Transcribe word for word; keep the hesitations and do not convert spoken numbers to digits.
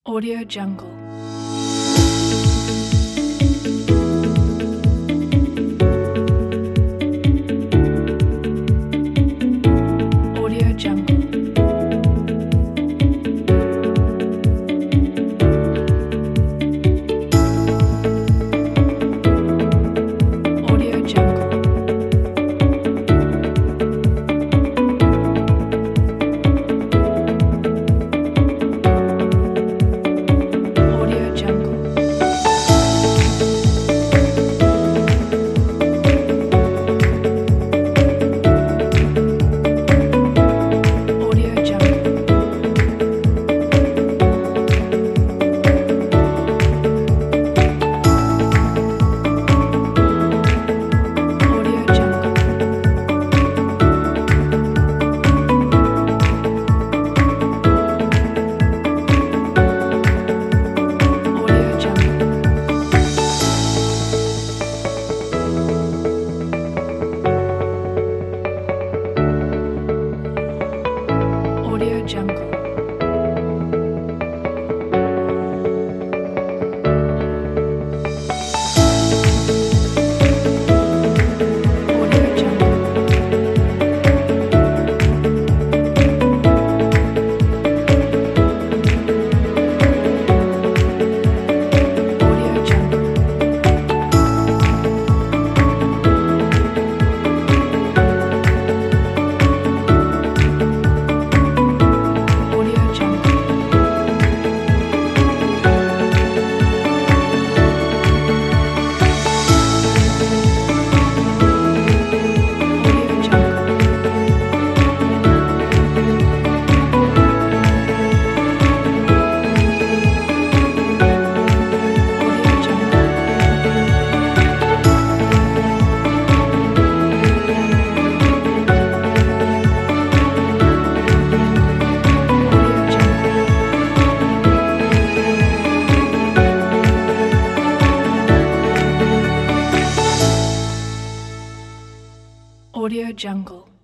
Audio Jungle. Audio Jungle. Audio Jungle. Audio Jungle. Audio Jungle. Audio Jungle. Audio Jungle. Audio Jungle. Audio Jungle. Audio Jungle. Audio Jungle. Audio Jungle. Audio Jungle. Audio Jungle. Audio Jungle.